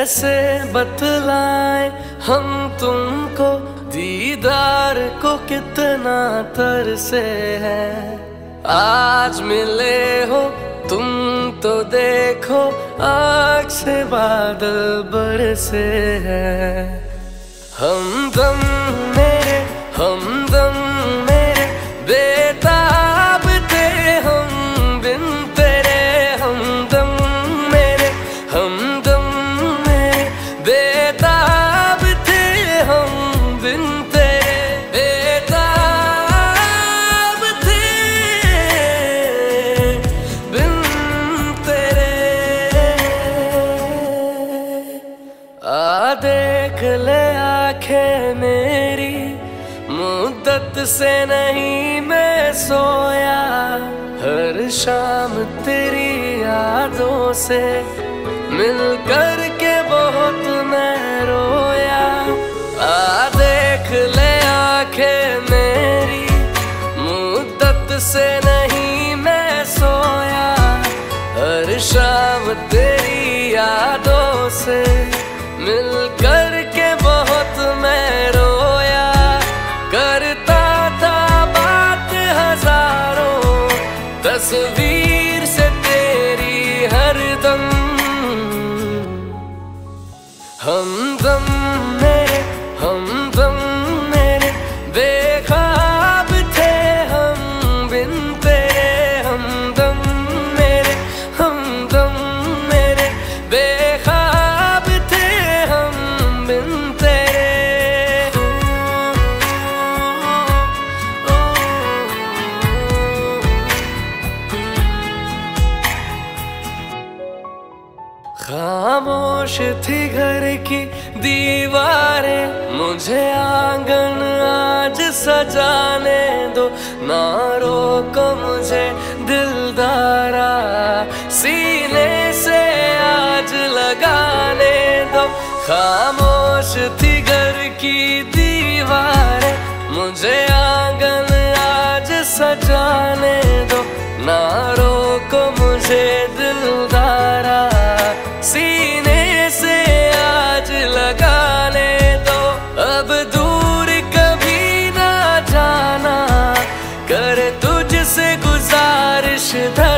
कैसे बतलाएं हम तुमको, दीदार को कितना तरसे है। आज मिले हो तुम तो देखो, आग से बादल बरसे हैं। हमदम मेरे, हमदम मेरे, बेताब थे हम बिन तेरे। हमदम मेरे, हमदम मेरे, बेताब थे हम बिन तेरे। बेताब थे बिन तेरे। आ देख ले आंखें मेरी, मुद्दत से नहीं मैं सोया। हर शाम तेरी यादों से मिल कर के बहुत मैं रोया। आ देख ले आंखें मेरी, मुद्दत से नहीं मैं सोया। हर शाम तेरी यादों से मिल कर के बहुत मैं रोया। करता था बात हजारों तस्वीर से तेरी हरदम। हमदम मेरे, हमदम मेरे, बेख्वाब थे हम बिन तेरे। हमदम मेरे, हमदम मेरे, बेख्वाब थे हम बिन तेरे। खामोश थी घर की दीवारें, मुझे आंगन आज सजाने दो। ना रोको मुझे दिलदारा, सीने से आज लगाने दो। खामोश थी घर की दीवारें, मुझे आंगन आज सजाने दो। ना रोको मुझे दिलदारा, सीने से आज लगाने दो। अब दूर कभी ना जाना, कर तुझसे गुजारिश।